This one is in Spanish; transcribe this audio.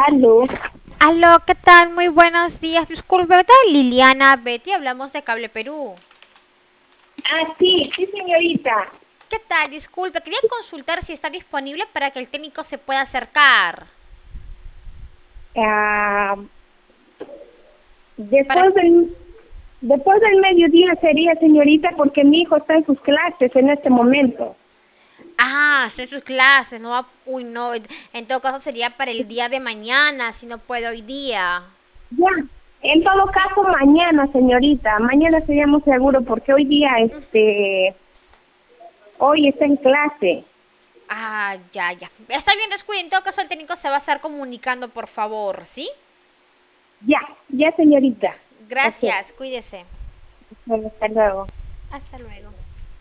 Aló. Aló, ¿qué tal? Muy buenos días. Disculpe, ¿verdad? Liliana, Betty, hablamos de Cable Perú. Sí, sí, señorita. ¿Qué tal? Disculpe, quería consultar si está disponible para que el técnico se pueda acercar. Ah, Para... después del mediodía sería, señorita, porque mi hijo está en sus clases en este momento. Ah, está en sus clases, no Uy, no. En todo caso sería para el día de mañana, si no puedo hoy día. Ya. En todo ¿Sí? caso, mañana, señorita. Mañana seríamos seguros porque hoy día, hoy está en clase. Ah, ya, ya. Está bien, descuide. En todo caso el técnico se va a estar comunicando, por favor, ¿sí? Ya, ya, señorita. Ok. Gracias, cuídese. Bueno, hasta luego. Hasta luego.